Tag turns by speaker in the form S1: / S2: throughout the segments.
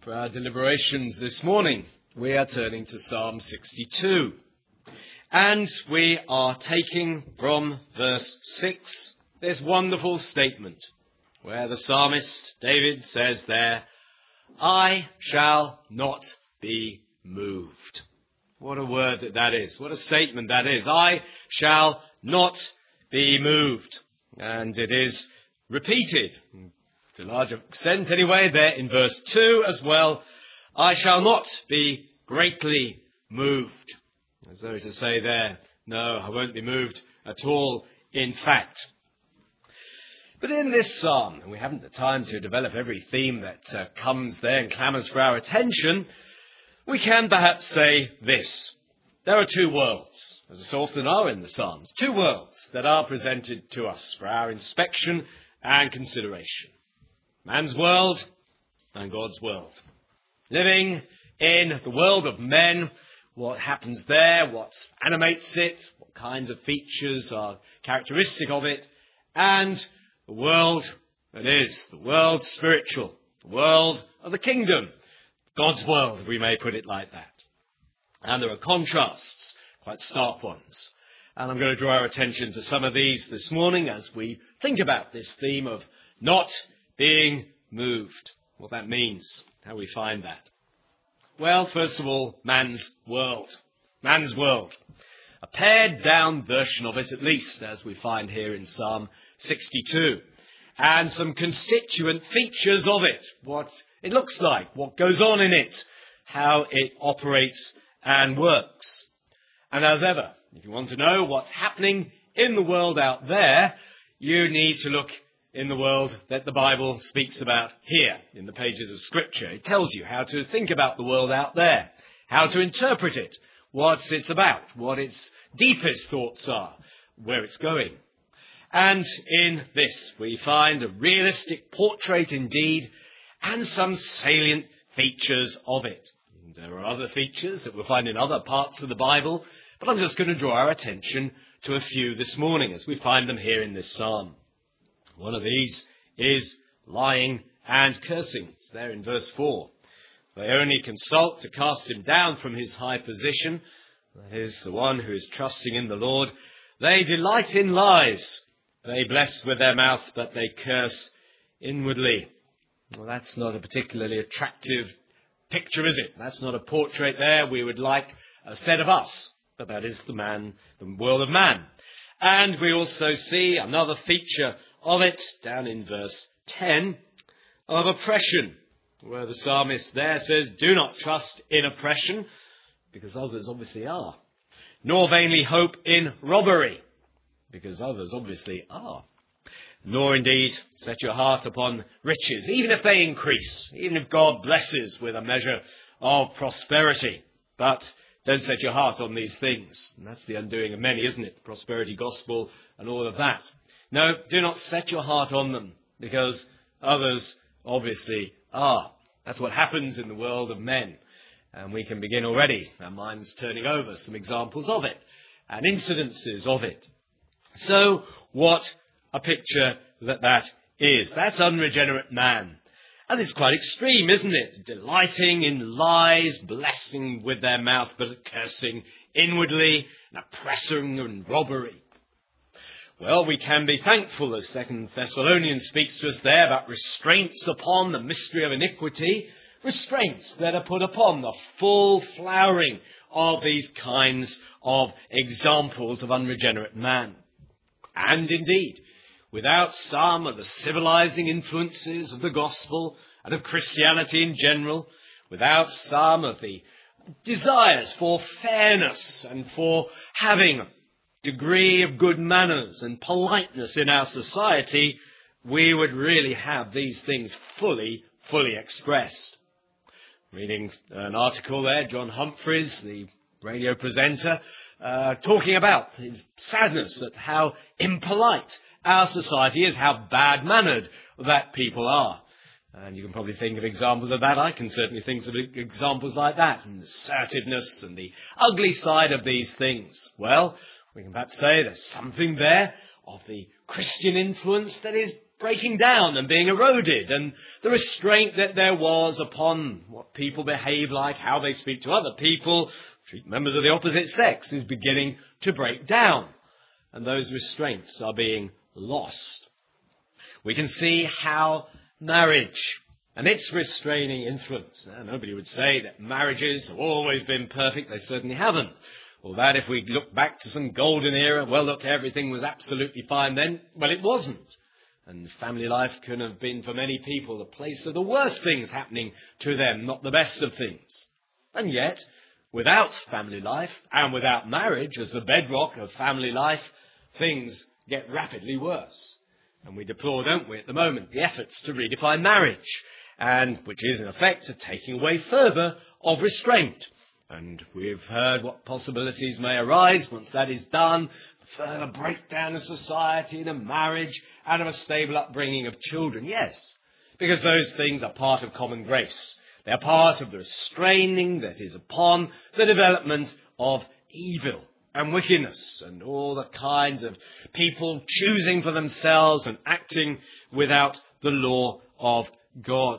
S1: For our deliberations this morning, we are turning to Psalm 62. And we are taking from verse 6 this wonderful statement where the psalmist David says there, I shall not be moved. What a word that is. What a statement that is. I shall not be moved. And it is repeated, to a large extent anyway, there in verse 2 as well. I shall not be greatly moved. As though to say there, no, I won't be moved at all, in fact. But in this psalm, and we haven't the time to develop every theme that comes there and clamours for our attention, we can perhaps say this. There are two worlds, as so often are in the Psalms, two worlds that are presented to us for our inspection and consideration. Man's world and God's world. Living in the world of men, what happens there, what animates it, what kinds of features are characteristic of it, and the world that is, the world spiritual, the world of the kingdom, God's world, we may put it like that. And there are contrasts, quite stark ones. And I'm going to draw our attention to some of these this morning as we think about this theme of not being moved. What that means, how we find that. Well, first of all, man's world. Man's world. A pared down version of it, at least, as we find here in Psalm 62. And some constituent features of it. What it looks like, what goes on in it, how it operates and works. And as ever, if you want to know what's happening in the world out there, you need to look in the world that the Bible speaks about here in the pages of Scripture. It tells you how to think about the world out there, how to interpret it, what it's about, what its deepest thoughts are, where it's going. And in this we find a realistic portrait indeed and some salient features of it. And there are other features that we'll find in other parts of the Bible, but I'm just going to draw our attention to a few this morning as we find them here in this psalm. One of these is lying and cursing. It's there in verse 4. They only consult to cast him down from his high position. That is, the one who is trusting in the Lord. They delight in lies. They bless with their mouth, but they curse inwardly. Well, that's not a particularly attractive picture, is it? That's not a portrait there we would like said of us. But that is the world of man. And we also see another feature of it down in verse 10 of oppression, where the psalmist there says, do not trust in oppression, because others obviously are. Nor vainly hope in robbery, because others obviously are. Nor indeed set your heart upon riches, even if they increase, even if God blesses with a measure of prosperity. But don't set your heart on these things. And that's the undoing of many, isn't it? The prosperity gospel and all of that. No, do not set your heart on them, because others obviously are. That's what happens in the world of men. And we can begin already, our minds turning over some examples of it and incidences of it. So, what a picture that is. That's unregenerate man. And it's quite extreme, isn't it? Delighting in lies, blessing with their mouth, but cursing inwardly, and oppressing and robbery. Well, we can be thankful, as 2 Thessalonians speaks to us there, about restraints upon the mystery of iniquity, restraints that are put upon the full flowering of these kinds of examples of unregenerate man. And indeed, without some of the civilizing influences of the gospel and of Christianity in general, without some of the desires for fairness and for having a degree of good manners and politeness in our society, we would really have these things fully expressed. Reading an article there, John Humphreys, the radio presenter, talking about his sadness at how impolite our society is, how bad-mannered that people are. And you can probably think of examples of that. I can certainly think of examples like that, and the assertiveness and the ugly side of these things. Well, we can perhaps say there's something there of the Christian influence that is breaking down and being eroded, and the restraint that there was upon what people behave like, how they speak to other people, treat members of the opposite sex, is beginning to break down. And those restraints are being lost. We can see how marriage and its restraining influence. Now, nobody would say that marriages have always been perfect. They certainly haven't. Or that if we look back to some golden era, well, look, everything was absolutely fine then. Well, it wasn't. And family life can have been, for many people, the place of the worst things happening to them, not the best of things. And yet, without family life and without marriage as the bedrock of family life, things get rapidly worse. And we deplore, don't we, at the moment, the efforts to redefine marriage, and which is, in effect, a taking away further of restraint. And we've heard what possibilities may arise once that is done, further breakdown of society and of marriage and of a stable upbringing of children. Yes, because those things are part of common grace. They are part of the restraining that is upon the development of evil and wickedness and all the kinds of people choosing for themselves and acting without the law of God.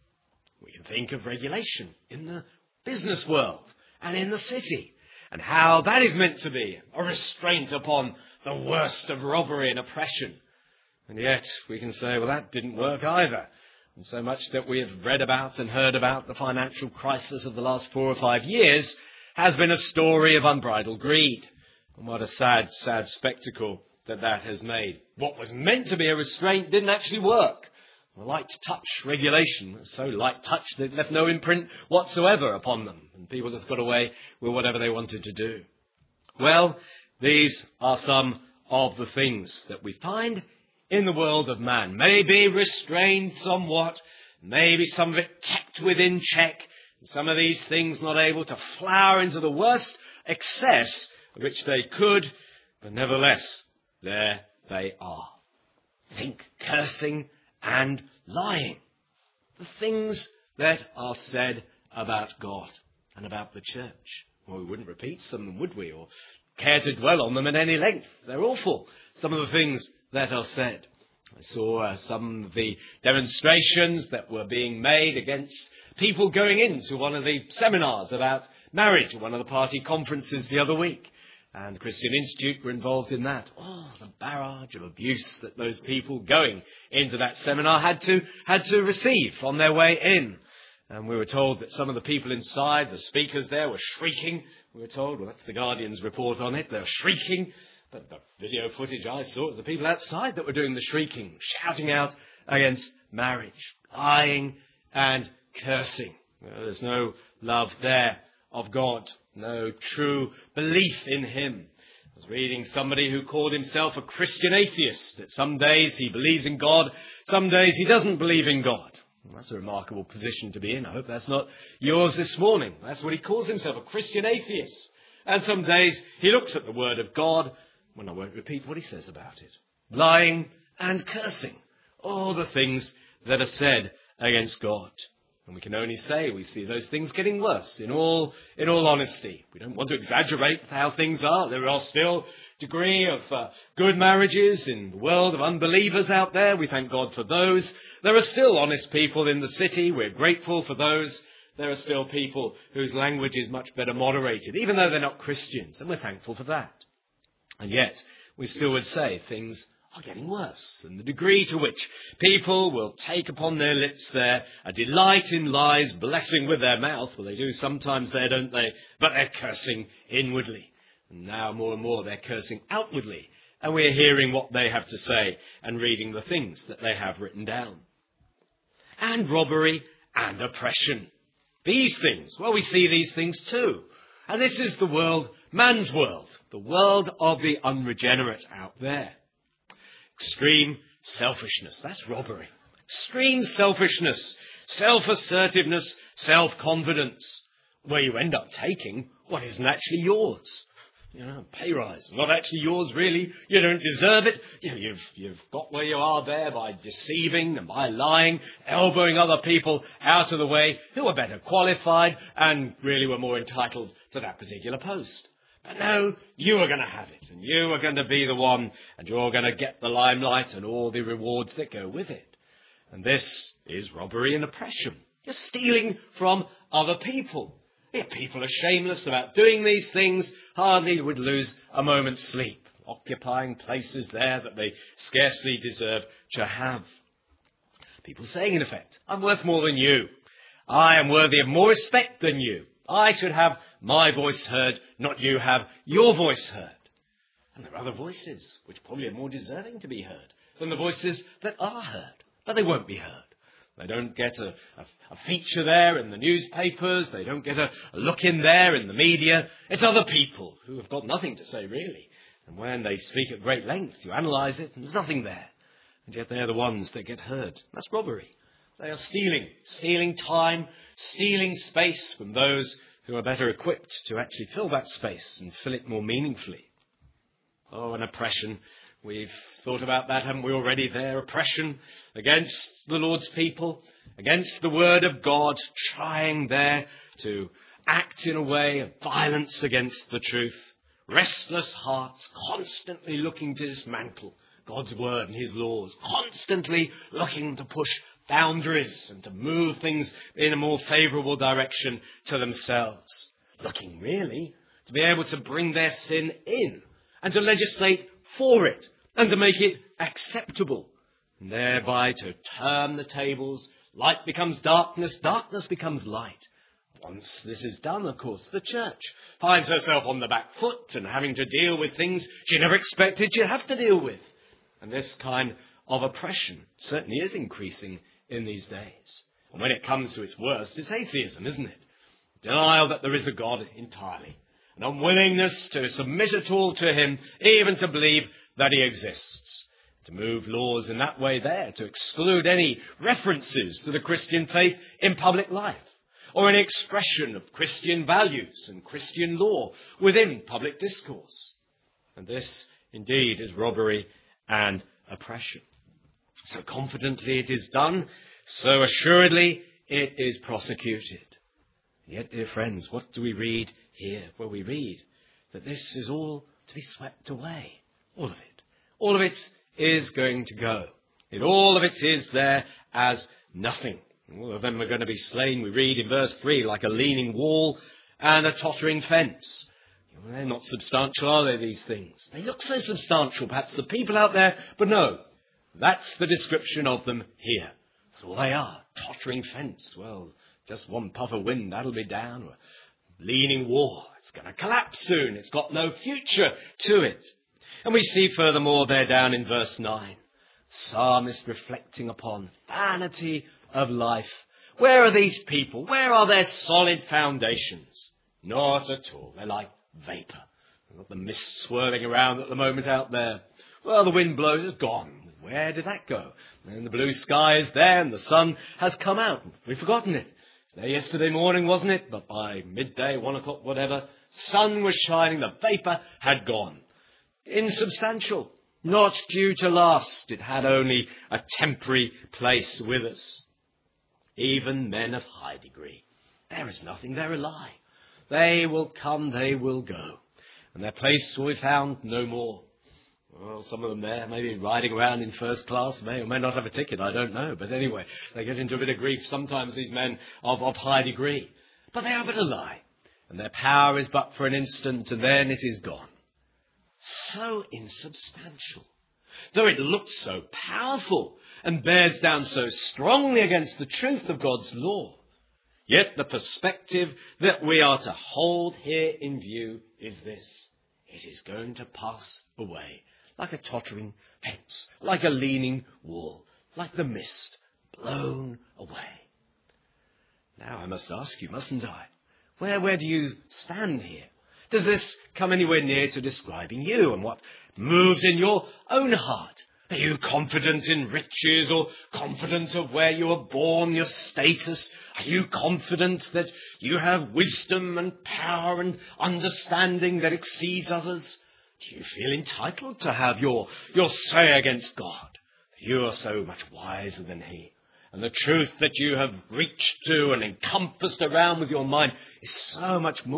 S1: We can think of regulation in the business world and in the city, and how that is meant to be a restraint upon the worst of robbery and oppression. And yet we can say, well, that didn't work either. And so much that we have read about and heard about the financial crisis of the last 4 or 5 years has been a story of unbridled greed. And what a sad, sad spectacle that has made. What was meant to be a restraint didn't actually work. The light touch regulation was so light touch that it left no imprint whatsoever upon them. And people just got away with whatever they wanted to do. Well, these are some of the things that we find in the world of man. Maybe restrained somewhat, maybe some of it kept within check, and some of these things not able to flower into the worst excess of which they could, but nevertheless, there they are. Think cursing and lying. The things that are said about God and about the church. Well, we wouldn't repeat some of them, would we? Or care to dwell on them at any length. They're awful, some of the things that are said. I saw some of the demonstrations that were being made against people going into one of the seminars about marriage at one of the party conferences the other week. And the Christian Institute were involved in that. Oh, the barrage of abuse that those people going into that seminar had to receive on their way in. And we were told that some of the people inside, the speakers there, were shrieking. We were told, well, that's the Guardian's report on it, they were shrieking. But the video footage I saw was the people outside that were doing the shrieking, shouting out against marriage, lying and cursing. Well, there's no love there of God, no true belief in him. I was reading somebody who called himself a Christian atheist, that some days he believes in God, some days he doesn't believe in God. That's a remarkable position to be in. I hope that's not yours this morning. That's what he calls himself, a Christian atheist. And some days he looks at the word of God, when I won't repeat what he says about it. Lying and cursing, all the things that are said against God. And we can only say we see those things getting worse in all honesty. We don't want to exaggerate how things are. There are still degree of good marriages in the world of unbelievers out there. We thank God for those. There are still honest people in the city. We're grateful for those. There are still people whose language is much better moderated, even though they're not Christians, and we're thankful for that. And yet, we still would say things are getting worse, and the degree to which people will take upon their lips there a delight in lies, blessing with their mouth. Well, they do sometimes there, don't they? But they're cursing inwardly. And now more and more they're cursing outwardly. And we're hearing what they have to say and reading the things that they have written down. And robbery and oppression. These things, well, we see these things too. And this is the world, man's world, the world of the unregenerate out there. Extreme selfishness, that's robbery. Extreme selfishness, self-assertiveness, self-confidence, where you end up taking what isn't actually yours. You know, pay rise, not actually yours really. You don't deserve it. You've got where you are there by deceiving and by lying, elbowing other people out of the way who are better qualified and really were more entitled to that particular post. But no, you are going to have it, and you are going to be the one, and you're going to get the limelight and all the rewards that go with it. And this is robbery and oppression. You're stealing from other people. If people are shameless about doing these things, hardly would lose a moment's sleep, occupying places there that they scarcely deserve to have. People saying, in effect, I'm worth more than you. I am worthy of more respect than you. I should have my voice heard, not you have your voice heard. And there are other voices which probably are more deserving to be heard than the voices that are heard, but they won't be heard. They don't get a feature there in the newspapers. They don't get a look in there in the media. It's other people who have got nothing to say, really. And when they speak at great length, you analyse it, and there's nothing there. And yet they're the ones that get heard. That's robbery. They are stealing time, stealing space from those who are better equipped to actually fill that space and fill it more meaningfully. Oh, and oppression. We've thought about that, haven't we, already there? Oppression against the Lord's people, against the Word of God, trying there to act in a way of violence against the truth. Restless hearts, constantly looking to dismantle God's Word and His laws, constantly looking to push boundaries and to move things in a more favourable direction to themselves. Looking, really, to be able to bring their sin in and to legislate for it and to make it acceptable, and thereby to turn the tables. Light becomes darkness, darkness becomes light. Once this is done, of course, the church finds herself on the back foot and having to deal with things she never expected she'd have to deal with. And this kind of oppression certainly is increasing in these days. And when it comes to its worst, it's atheism, isn't it? Denial that there is a God entirely. An unwillingness to submit at all to Him, even to believe that He exists. To move laws in that way there, to exclude any references to the Christian faith in public life, or any expression of Christian values and Christian law within public discourse. And this, indeed, is robbery and oppression. So confidently it is done, so assuredly it is prosecuted. Yet, dear friends, what do we read here? Well, we read that this is all to be swept away. All of it. All of it is going to go. All of it is there as nothing. All of them are going to be slain, we read in verse 3, like a leaning wall and a tottering fence. They're not substantial, are they, these things? They look so substantial, perhaps the people out there, but no. That's the description of them here. That's all they are. Tottering fence. Well, just one puff of wind, that'll be down. Or leaning wall. It's going to collapse soon. It's got no future to it. And we see furthermore there down in verse 9, psalmist reflecting upon vanity of life. Where are these people? Where are their solid foundations? Not at all. They're like vapour. We've got the mist swirling around at the moment out there. Well, the wind blows, it's gone. Where did that go? And the blue sky is there and the sun has come out. We've forgotten it. It was there yesterday morning, wasn't it? But by midday, 1 o'clock, whatever, sun was shining, the vapour had gone. Insubstantial, not due to last. It had only a temporary place with us. Even men of high degree. There is nothing, they're a lie. They will come, they will go. And their place will be found no more. Well, some of them there, maybe riding around in first class, may or may not have a ticket, I don't know. But anyway, they get into a bit of grief sometimes, these men of high degree. But they are but a lie. And their power is but for an instant, and then it is gone. So insubstantial. Though it looks so powerful and bears down so strongly against the truth of God's law, yet the perspective that we are to hold here in view is this. It is going to pass away. Like a tottering fence, like a leaning wall, like the mist blown away. Now I must ask you, mustn't I? Where do you stand here? Does this come anywhere near to describing you and what moves in your own heart? Are you confident in riches or confident of where you were born, your status? Are you confident that you have wisdom and power and understanding that exceeds others? Do you feel entitled to have your say against God? You are so much wiser than He. And the truth that you have reached to and encompassed around with your mind is so much more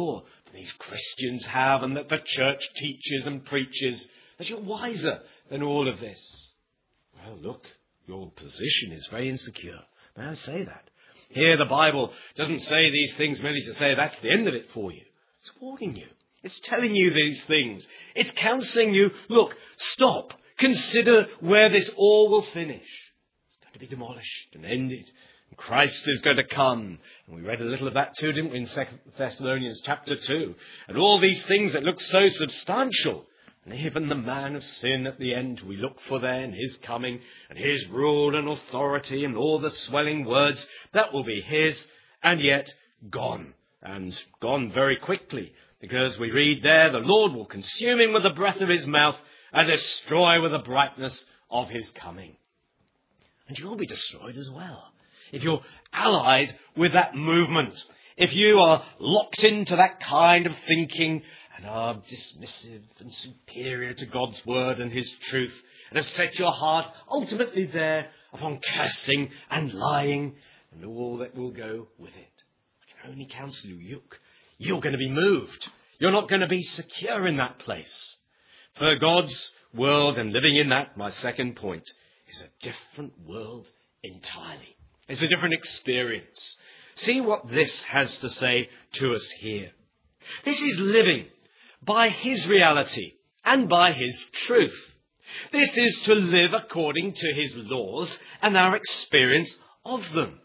S1: these Christians have and that the church teaches and preaches, that you're wiser than all of this. Well, look, your position is very insecure. May I say that? Here the Bible doesn't say these things merely to say that's the end of it for you. It's warning you. It's telling you these things. It's counselling you. Look, stop. Consider where this all will finish. It's going to be demolished and ended. And Christ is going to come. And we read a little of that too, didn't we, in 2 Thessalonians chapter 2. And all these things that look so substantial. And even the man of sin at the end, we look for then his coming and his rule and authority and all the swelling words that will be his, and yet gone, and gone very quickly, because we read there, the Lord will consume him with the breath of his mouth and destroy with the brightness of his coming. And you'll be destroyed as well if you're allied with that movement, if you are locked into that kind of thinking and are dismissive and superior to God's word and his truth, and have set your heart ultimately there upon cursing and lying and all that will go with it. I can only counsel you, look, you're going to be moved. You're not going to be secure in that place. For God's world and living in that, my second point, is a different world entirely. It's a different experience. See what this has to say to us here. This is living by his reality and by his truth. This is to live according to his laws and our experience of them.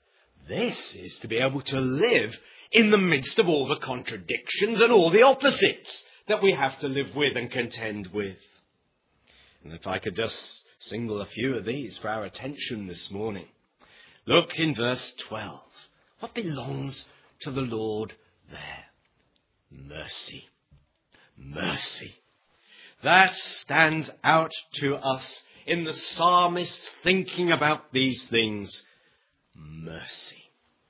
S1: This is to be able to live in the midst of all the contradictions and all the opposites that we have to live with and contend with. And if I could just single a few of these for our attention this morning. Look in verse 12. What belongs to the Lord there? Mercy. Mercy. That stands out to us in the psalmist thinking about these things. Mercy.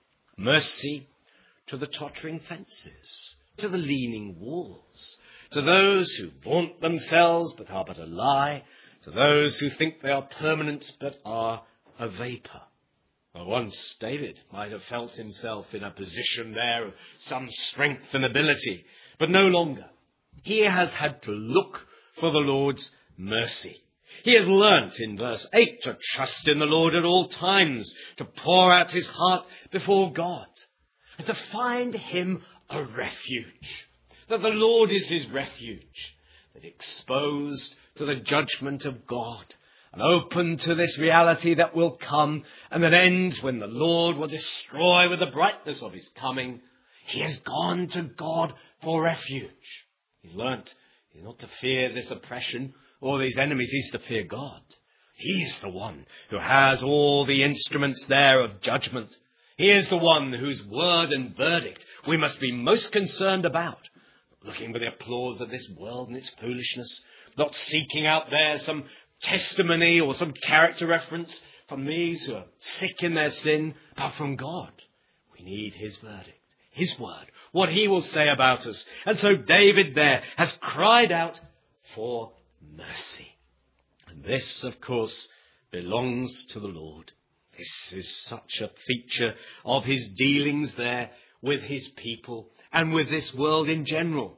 S1: Mercy to the tottering fences, to the leaning walls, to those who vaunt themselves but are but a lie, to those who think they are permanent but are a vapour. Well, once David might have felt himself in a position there of some strength and ability, but no longer. He has had to look for the Lord's mercy. He has learnt in verse 8 to trust in the Lord at all times, to pour out his heart before God, and to find him a refuge. That the Lord is his refuge, that exposed to the judgment of God, and open to this reality that will come, and that ends when the Lord will destroy with the brightness of his coming. He has gone to God for refuge. He's learnt he's not to fear this oppression or these enemies, he's to fear God. He's the one who has all the instruments there of judgment. He is the one whose word and verdict we must be most concerned about. Looking for the applause of this world and its foolishness, not seeking out there some testimony or some character reference from these who are sick in their sin, but from God. We need his verdict, his word, what he will say about us. And so David there has cried out for mercy. And this, of course, belongs to the Lord. This is such a feature of his dealings there with his people and with this world in general.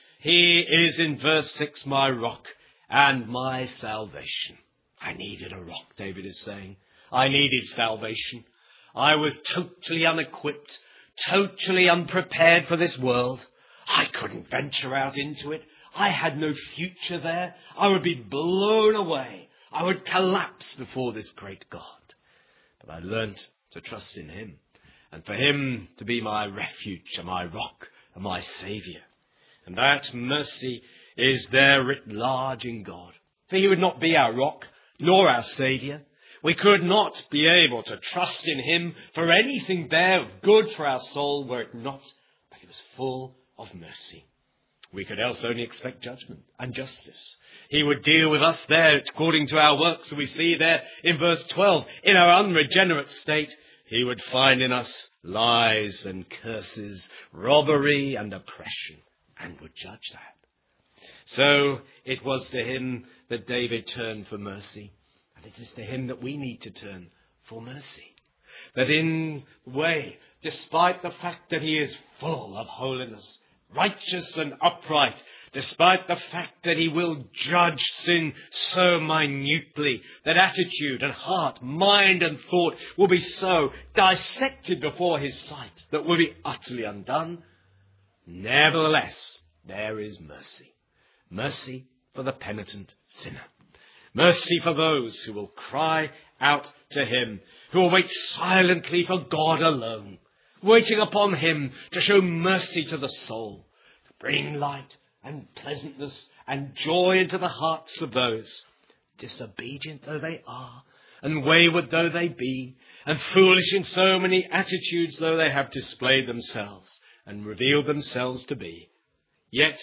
S1: He is, in verse 6, my rock and my salvation. I needed a rock, David is saying. I needed salvation. I was totally unequipped, totally unprepared for this world. I couldn't venture out into it. I had no future there. I would be blown away. I would collapse before this great God. But I learnt to trust in him, and for him to be my refuge and my rock and my saviour. And that mercy is there writ large in God. For he would not be our rock, nor our saviour. We could not be able to trust in him for anything there of good for our soul were it not that he was full of mercy. We could else only expect judgment and justice. He would deal with us there according to our works. So we see there in verse 12, in our unregenerate state, he would find in us lies and curses, robbery and oppression, and would judge that. So it was to him that David turned for mercy, and it is to him that we need to turn for mercy. That in a way, despite the fact that he is full of holiness righteous and upright, despite the fact that he will judge sin so minutely, that attitude and heart, mind and thought will be so dissected before his sight that will be utterly undone. Nevertheless, there is mercy. Mercy for the penitent sinner. Mercy for those who will cry out to him, who will wait silently for God alone, waiting upon him to show mercy to the soul, to bring light and pleasantness and joy into the hearts of those, disobedient though they are, and wayward though they be, and foolish in so many attitudes though they have displayed themselves and revealed themselves to be. Yet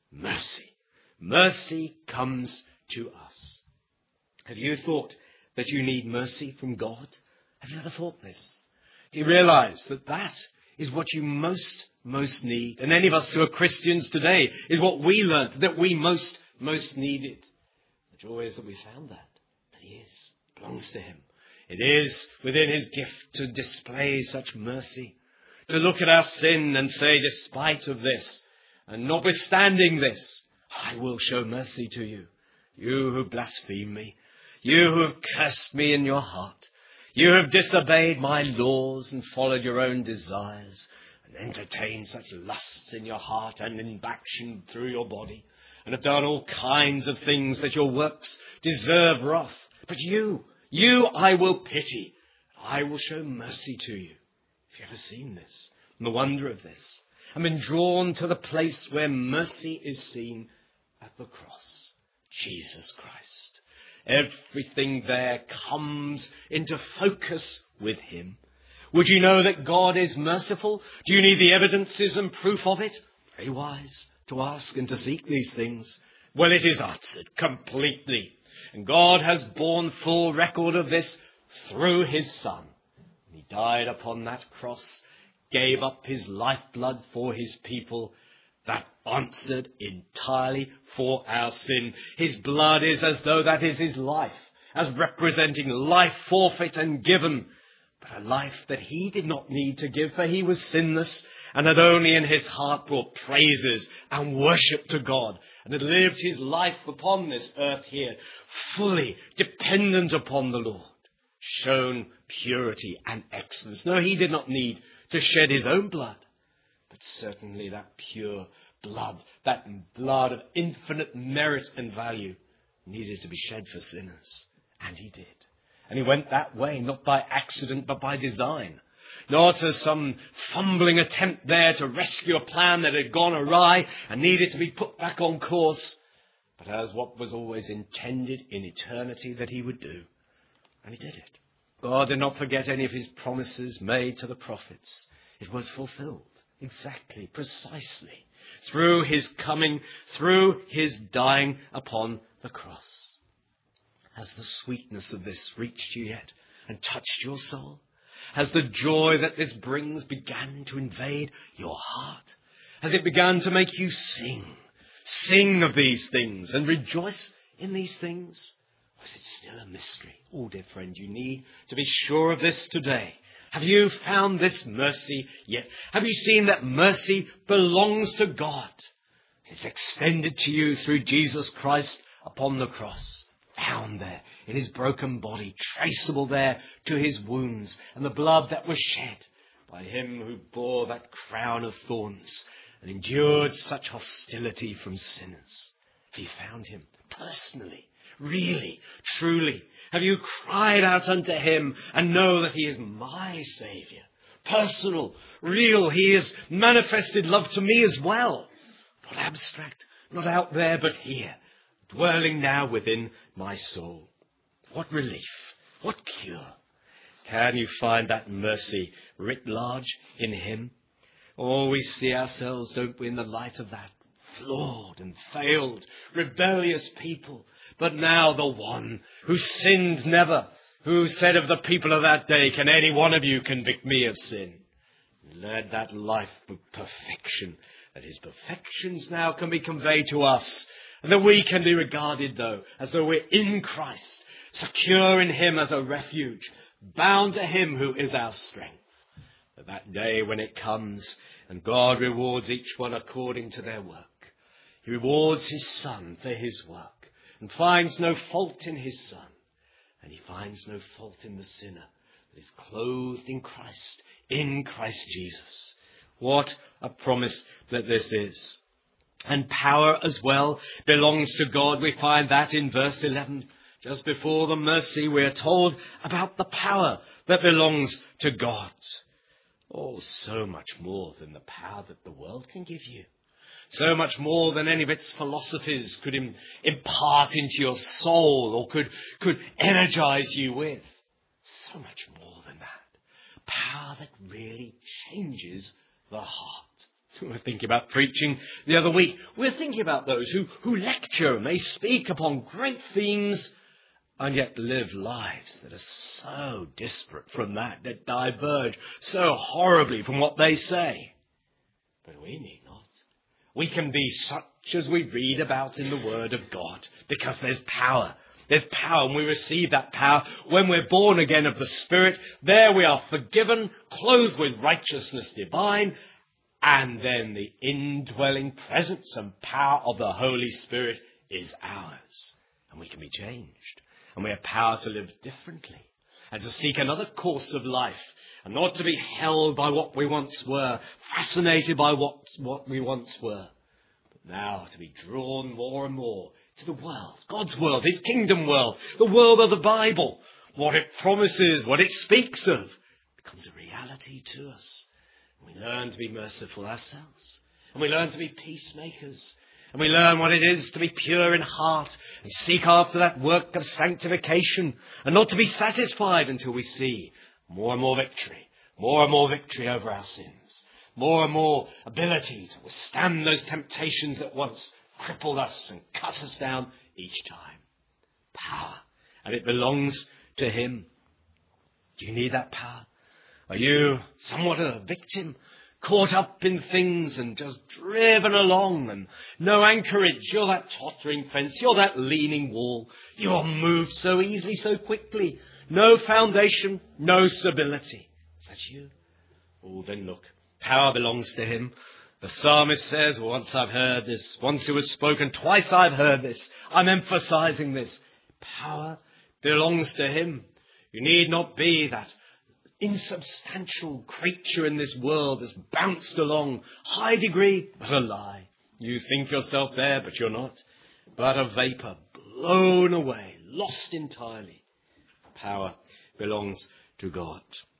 S1: mercy comes to us. Have you thought that you need mercy from God? Have you ever thought this? Do you realize that that is what you most need? And any of us who are Christians today is what we learnt that we most needed. The joy is that we found that he belongs to him. It is within his gift to display such mercy, to look at our sin and say, despite of this, and notwithstanding this, I will show mercy to you. You who blaspheme me, you who have cursed me in your heart, you have disobeyed my laws and followed your own desires and entertained such lusts in your heart and in action through your body, and have done all kinds of things that your works deserve wrath. But you I will pity. I will show mercy to you. Have you ever seen this? And the wonder of this. I've been drawn to the place where mercy is seen at the cross. Jesus Christ. Everything there comes into focus with him. Would you know that God is merciful? Do you need the evidences and proof of it? Very wise to ask and to seek these things. Well, it is answered completely. And God has borne full record of this through his Son. He died upon that cross, gave up his lifeblood for his people. That answered entirely for our sin. His blood is as though that is his life, as representing life forfeit and given, but a life that he did not need to give, for he was sinless and had only in his heart brought praises and worship to God, and had lived his life upon this earth here, fully dependent upon the Lord, shown purity and excellence. No, he did not need to shed his own blood. But certainly that pure blood, that blood of infinite merit and value, needed to be shed for sinners. And he did. And he went that way, not by accident, but by design. Not as some fumbling attempt there to rescue a plan that had gone awry and needed to be put back on course, but as what was always intended in eternity that he would do. And he did it. God did not forget any of his promises made to the prophets. It was fulfilled. Exactly, precisely, through his coming, through his dying upon the cross. Has the sweetness of this reached you yet and touched your soul? Has the joy that this brings begun to invade your heart? Has it begun to make you sing of these things and rejoice in these things? Or is it still a mystery? Oh, dear friend, you need to be sure of this today. Have you found this mercy yet? Have you seen that mercy belongs to God? It's extended to you through Jesus Christ upon the cross, found there in his broken body, traceable there to his wounds, and the blood that was shed by him who bore that crown of thorns and endured such hostility from sinners. Have you found him personally? Really, truly, have you cried out unto him and know that he is my Saviour? Personal, real, he has manifested love to me as well. Not abstract, not out there, but here, dwelling now within my soul. What relief, what cure. Can you find that mercy writ large in him? Oh, we see ourselves, don't we, in the light of that flawed and failed, rebellious people. But now the one who sinned never, who said of the people of that day, can any one of you convict me of sin? Led that life with perfection, that his perfections now can be conveyed to us, and that we can be regarded, though, as though we're in Christ, secure in him as a refuge, bound to him who is our strength. That day when it comes and God rewards each one according to their work. He rewards his Son for his work and finds no fault in his Son. And he finds no fault in the sinner that is clothed in Christ Jesus. What a promise that this is. And power as well belongs to God. We find that in verse 11. Just before the mercy, we are told about the power that belongs to God. Oh, so much more than the power that the world can give you. So much more than any of its philosophies could impart into your soul or could energize you with. So much more than that. Power that really changes the heart. We were thinking about preaching the other week. We're thinking about those who lecture and they speak upon great themes and yet live lives that are so disparate from that diverge so horribly from what they say. But we need not. We can be such as we read about in the Word of God, because there's power. There's power, and we receive that power when we're born again of the Spirit. There we are forgiven, clothed with righteousness divine, and then the indwelling presence and power of the Holy Spirit is ours. And we can be changed. And we have power to live differently and to seek another course of life and not to be held by what we once were, fascinated by what we once were, but now to be drawn more and more to the world, God's world, his kingdom world, the world of the Bible. What it promises, what it speaks of, becomes a reality to us. And we learn to be merciful ourselves. And we learn to be peacemakers. And we learn what it is to be pure in heart and seek after that work of sanctification and not to be satisfied until we see more and more victory over our sins, more and more ability to withstand those temptations that once crippled us and cut us down each time. Power. And it belongs to him. Do you need that power? Are you somewhat a victim? Caught up in things and just driven along and no anchorage. You're that tottering fence. You're that leaning wall. You are moved so easily, so quickly. No foundation, no stability. Is that you? Oh, then look. Power belongs to him. The psalmist says, once I've heard this, once it was spoken, twice I've heard this. I'm emphasizing this. Power belongs to him. You need not be that insubstantial creature in this world that's bounced along, high degree, but a lie. You think yourself there, but you're not. But a vapour, blown away, lost entirely. Power belongs to God.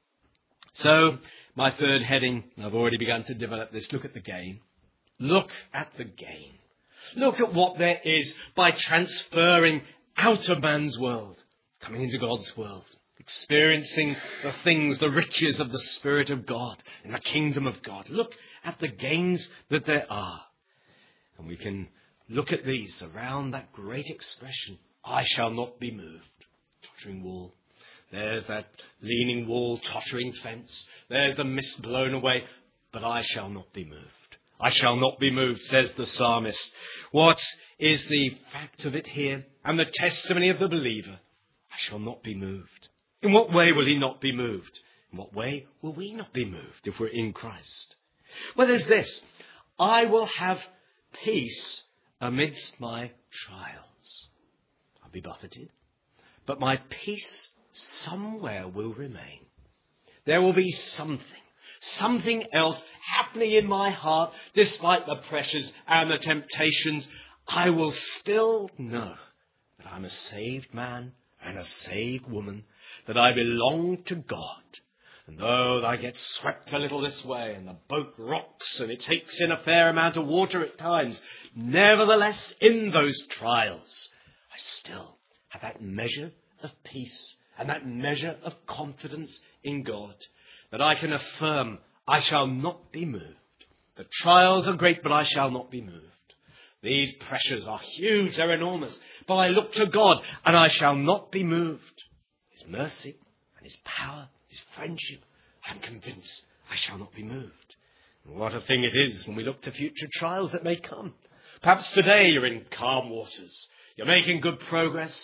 S1: So, my third heading, I've already begun to develop this, look at the gain. Look at the gain. Look at what there is by transferring out of man's world, coming into God's world. Experiencing the things, the riches of the Spirit of God in the kingdom of God. Look at the gains that there are. And we can look at these around that great expression, I shall not be moved. Tottering wall. There's that leaning wall, tottering fence. There's the mist blown away. But I shall not be moved. I shall not be moved, says the psalmist. What is the fact of it here? And the testimony of the believer? I shall not be moved. In what way will he not be moved? In what way will we not be moved if we're in Christ? Well, there's this. I will have peace amidst my trials. I'll be buffeted, but my peace somewhere will remain. There will be something else happening in my heart despite the pressures and the temptations. I will still know that I'm a saved man and a saved woman, that I belong to God. And though I get swept a little this way and the boat rocks and it takes in a fair amount of water at times, nevertheless, in those trials, I still have that measure of peace and that measure of confidence in God, that I can affirm I shall not be moved. The trials are great, but I shall not be moved. These pressures are huge, they're enormous, but I look to God and I shall not be moved. His mercy and his power, his friendship, I'm convinced I shall not be moved. And what a thing it is when we look to future trials that may come. Perhaps today you're in calm waters. You're making good progress.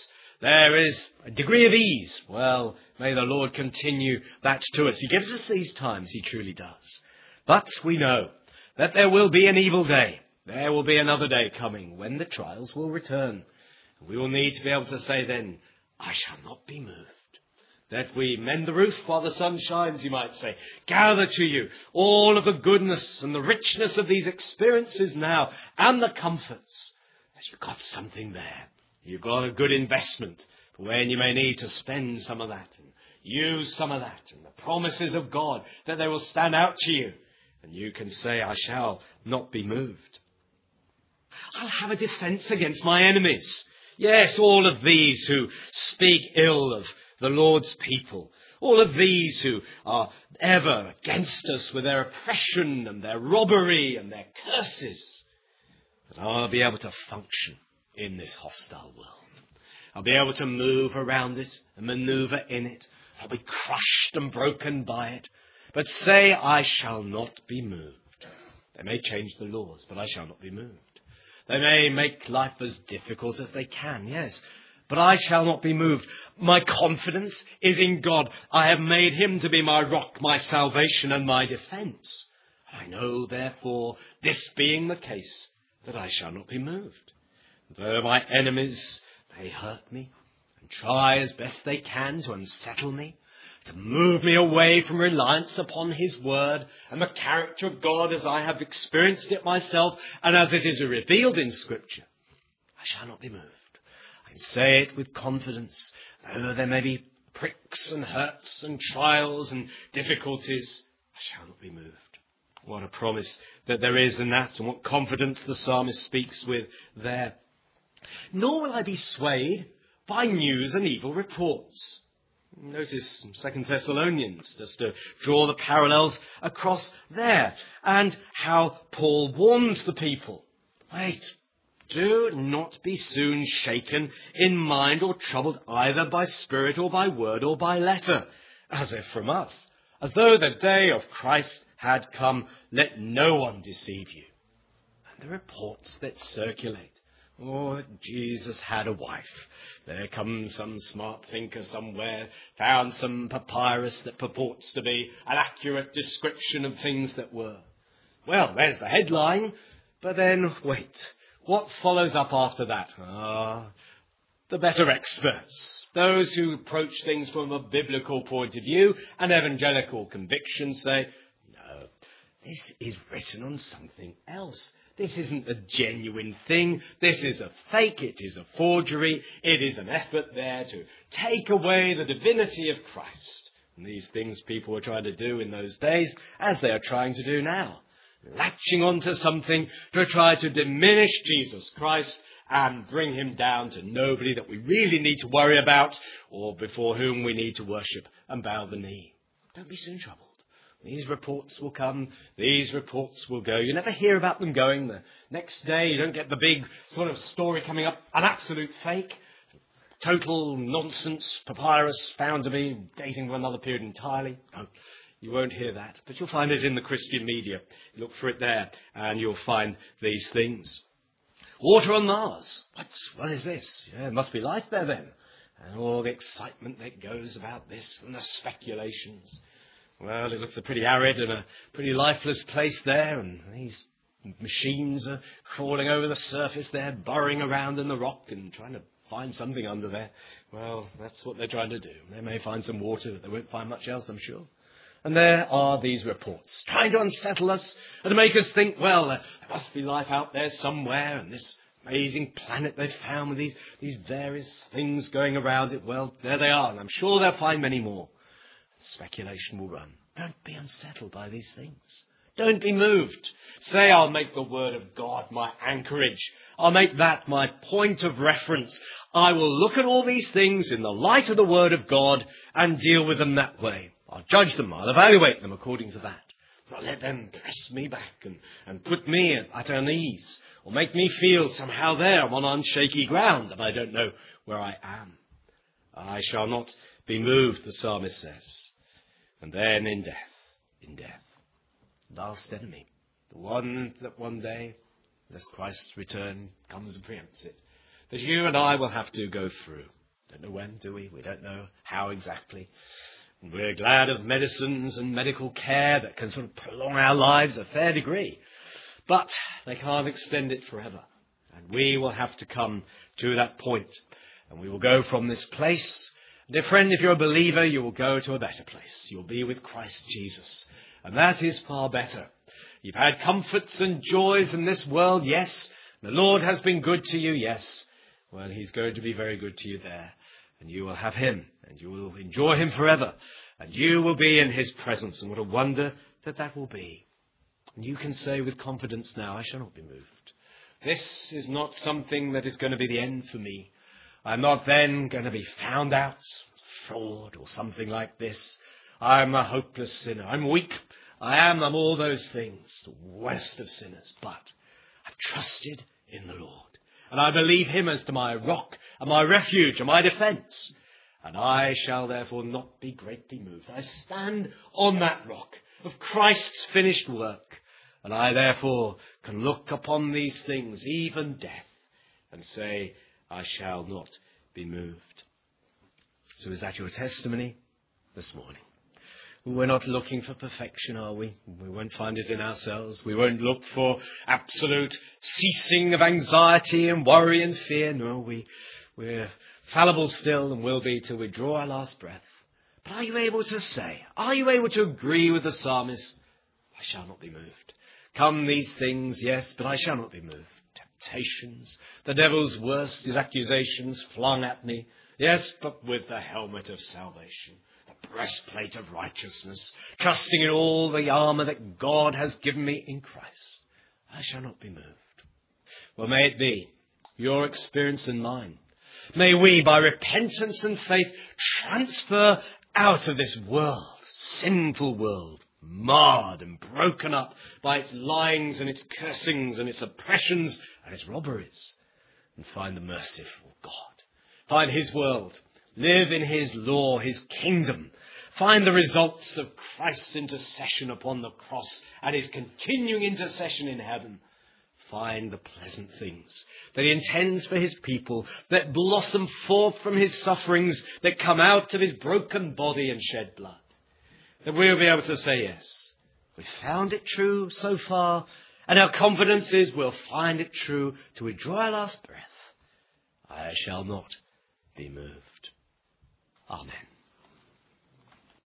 S1: There is a degree of ease. Well, may the Lord continue that to us. He gives us these times, he truly does. But we know that there will be an evil day. There will be another day coming when the trials will return. We will need to be able to say then, I shall not be moved. That we mend the roof while the sun shines, you might say. Gather to you all of the goodness and the richness of these experiences now and the comforts. As you've got something there. You've got a good investment for when you may need to spend some of that and use some of that and the promises of God that they will stand out to you. And you can say, I shall not be moved. I'll have a defence against my enemies. Yes, all of these who speak ill of the Lord's people, all of these who are ever against us with their oppression and their robbery and their curses, that I'll be able to function in this hostile world. I'll be able to move around it and maneuver in it. I'll be crushed and broken by it. But say, I shall not be moved. They may change the laws, but I shall not be moved. They may make life as difficult as they can, yes, but I shall not be moved. My confidence is in God. I have made him to be my rock, my salvation and my defence. I know, therefore, this being the case, that I shall not be moved. Though my enemies, they hurt me and try as best they can to unsettle me, to move me away from reliance upon his word and the character of God as I have experienced it myself and as it is revealed in Scripture, I shall not be moved. I can say it with confidence, though there may be pricks and hurts and trials and difficulties, I shall not be moved. What a promise that there is in that, and what confidence the psalmist speaks with there. Nor will I be swayed by news and evil reports. Notice 2 Thessalonians, just to draw the parallels across there, and how Paul warns the people. Wait, do not be soon shaken in mind or troubled either by spirit or by word or by letter, as if from us, as though the day of Christ had come. Let no one deceive you. And the reports that circulate. Oh, Jesus had a wife. There comes some smart thinker somewhere, found some papyrus that purports to be an accurate description of things that were. Well, there's the headline, but then, wait, what follows up after that? The better experts, those who approach things from a biblical point of view and evangelical conviction say, no, this is written on something else. This isn't a genuine thing. This is a fake. It is a forgery. It is an effort there to take away the divinity of Christ. And these things people were trying to do in those days, as they are trying to do now. Latching onto something to try to diminish Jesus Christ and bring him down to nobody that we really need to worry about or before whom we need to worship and bow the knee. Don't be soon troubled. These reports will come, these reports will go. You never hear about them going. The next day you don't get the big sort of story coming up, an absolute fake, total nonsense, papyrus found to be dating from another period entirely. No, you won't hear that, but you'll find it in the Christian media. Look for it there and you'll find these things. Water on Mars. What is this? Yeah, it must be life there then. And all the excitement that goes about this and the speculations. Well, it looks a pretty arid and a pretty lifeless place there, and these machines are crawling over the surface there, burrowing around in the rock and trying to find something under there. Well, that's what they're trying to do. They may find some water, but they won't find much else, I'm sure. And there are these reports, trying to unsettle us and to make us think, well, there must be life out there somewhere, and this amazing planet they've found with these various things going around it. Well, there they are, and I'm sure they'll find many more. Speculation will run. Don't be unsettled by these things. Don't be moved. Say, I'll make the word of God my anchorage. I'll make that my point of reference. I will look at all these things in the light of the word of God and deal with them that way. I'll judge them. I'll evaluate them according to that. I'll let them press me back and put me at unease or make me feel somehow there I'm on unshaky ground and I don't know where I am. I shall not be moved, the psalmist says. And then in death, last enemy, the one that one day, as Christ's return comes and preempts it, that you and I will have to go through, Don't know when, do we? We don't know how exactly. And we're glad of medicines and medical care that can sort of prolong our lives a fair degree. But they can't extend it forever. And we will have to come to that point. And we will go from this place. Dear friend, if you're a believer, you will go to a better place. You'll be with Christ Jesus. And that is far better. You've had comforts and joys in this world, yes. The Lord has been good to you, yes. Well, he's going to be very good to you there. And you will have him, and you will enjoy him forever. And you will be in his presence. And what a wonder that will be. And you can say with confidence now, I shall not be moved. This is not something that is going to be the end for me. I'm not then going to be found out, fraud or something like this. I'm a hopeless sinner. I'm weak. I'm all those things, the worst of sinners. But I've trusted in the Lord. And I believe him as to my rock and my refuge and my defence. And I shall therefore not be greatly moved. I stand on that rock of Christ's finished work. And I therefore can look upon these things, even death, and say, I shall not be moved. So is that your testimony this morning? We're not looking for perfection, are we? We won't find it in ourselves. We won't look for absolute ceasing of anxiety and worry and fear. No, we're fallible still and will be till we draw our last breath. But are you able to say, are you able to agree with the psalmist, I shall not be moved? Come these things, yes, but I shall not be moved. Temptations, the devil's worst, his accusations flung at me. Yes, but with the helmet of salvation, the breastplate of righteousness, trusting in all the armour that God has given me in Christ, I shall not be moved. Well, may it be your experience and mine. May we, by repentance and faith, transfer out of this world, sinful world, marred and broken up by its lyings and its cursings and its oppressions and its robberies, and find the merciful God. Find his world. Live in his law, his kingdom. Find the results of Christ's intercession upon the cross and his continuing intercession in heaven. Find the pleasant things that he intends for his people, that blossom forth from his sufferings, that come out of his broken body and shed blood. That we'll be able to say, yes, we've found it true so far, and our confidence is we'll find it true till we draw our last breath. I shall not be moved. Amen.